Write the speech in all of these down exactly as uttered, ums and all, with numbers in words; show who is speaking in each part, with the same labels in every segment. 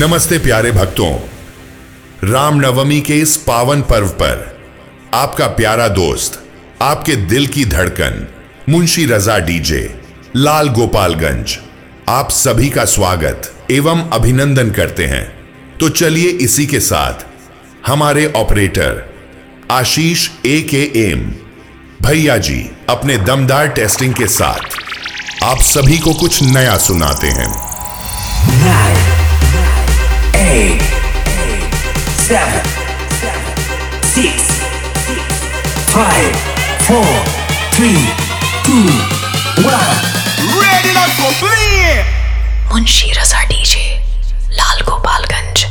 Speaker 1: नमस्ते प्यारे भक्तों, रामनवमी के इस पावन पर्व पर आपका प्यारा दोस्त, आपके दिल की धड़कन मुंशी रजा डीजे लाल गोपालगंज आप सभी का स्वागत एवं अभिनंदन करते हैं। तो चलिए इसी के साथ हमारे ऑपरेटर आशीष ए के एम भैया जी अपने दमदार टेस्टिंग के साथ आप सभी को कुछ नया सुनाते हैं।
Speaker 2: Nine, eight, seven, six, five, four, three, two, one.
Speaker 3: Ready now for play.
Speaker 4: Munshi Raza DJ Lal Gopalganj.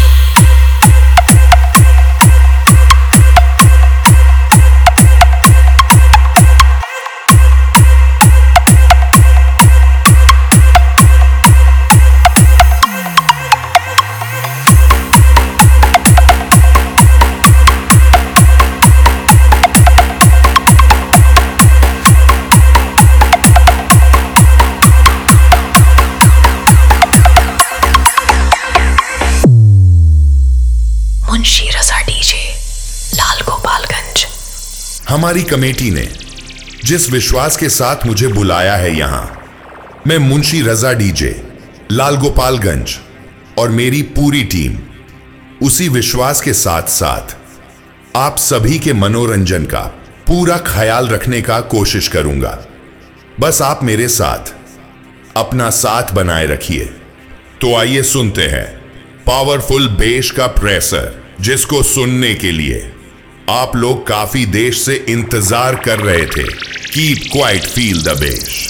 Speaker 4: Munshi Raza DJ Lal Gopalganj.
Speaker 1: हमारी कमेटी ने जिस विश्वास के साथ मुझे बुलाया है यहां, मैं मुंशी रजा डीजे लाल गोपालगंज और मेरी पूरी टीम उसी विश्वास के साथ साथ आप सभी के मनोरंजन का पूरा ख्याल रखने का कोशिश करूंगा। बस आप मेरे साथ अपना साथ बनाए रखिए। तो आइए सुनते हैं पावरफुल बेस का प्रेशर, जिसको सुनने के लिए आप लोग काफी देर से इंतजार कर रहे थे। Keep quiet, feel the bass.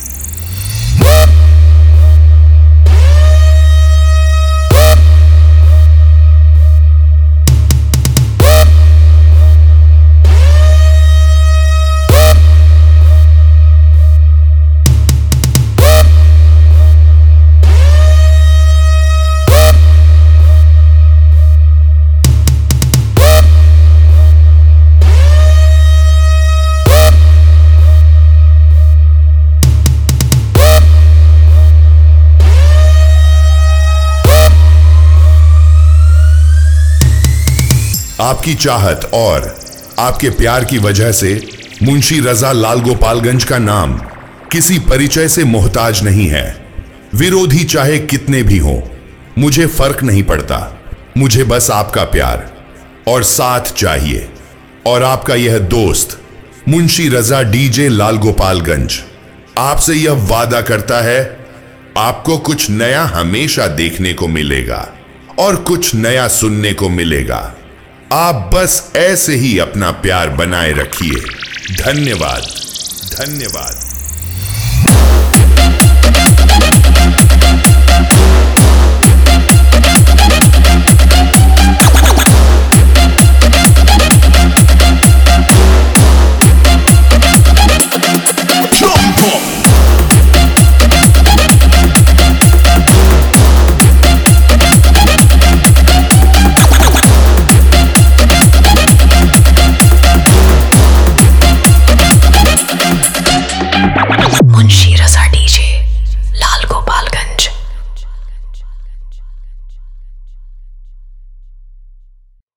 Speaker 1: आपकी चाहत और आपके प्यार की वजह से मुंशी रजा लाल गोपालगंज का नाम किसी परिचय से मोहताज नहीं है। विरोधी चाहे कितने भी हों, मुझे फर्क नहीं पड़ता। मुझे बस आपका प्यार और साथ चाहिए। और आपका यह दोस्त मुंशी रजा डीजे लाल गोपालगंज आपसे यह वादा करता है, आपको कुछ नया हमेशा देखने को मिलेगा और कुछ नया सुनने को मिलेगा। आप बस ऐसे ही अपना प्यार बनाए रखिए। धन्यवाद, धन्यवाद।